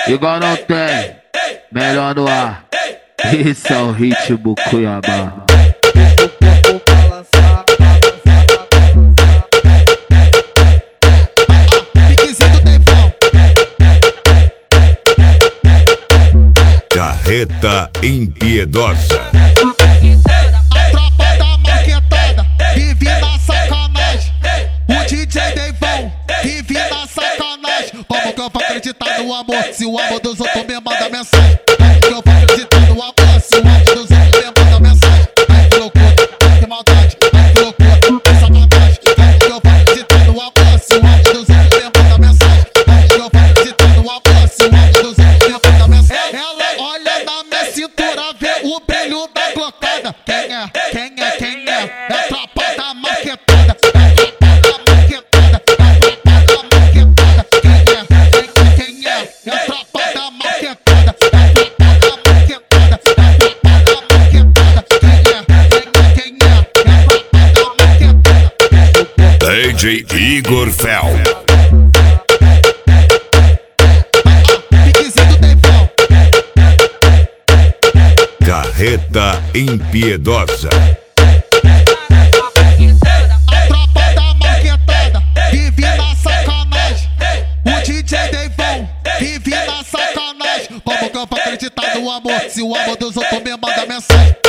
Igual não tem, melhor no ar. Isso é o ritmo Cuiabá. Carreta impiedosa. A tropa da marquetada vive na sacanagem. O DJ Deivão vive na sacanagem. Como que eu vou acreditar no amor se o amor dos outros me manda mensagem? Como que eu vou acreditar no amor se o amor dos outros me manda mensagem? Ai que loucura, ai que maldade, ai que loucura, que sacanagem. Como que eu vou acreditar no amor se o amor dos outros me manda mensagem? Como que eu vou acreditar no amor se o amor dos outros me manda mensagem? Ela olha na minha cintura, vê o brilho da glocada. Quem é? Quem é? Quem é? É a tropa da marquetada. É a tropa da marquetada. É a tropa da marquetada. Quem é? É a tropa da marquetada. É a tropa da marquetada. É a tropa da marquetada. Quem é? É a tropa da marquetada. DJ Igor Fel. Carreta impiedosa. A tropa da marquetada vive na sacanagem. O DJ Deivão vive na sacanagem. Como que eu vou acreditar no amor se o amor dos outros me manda mensagem?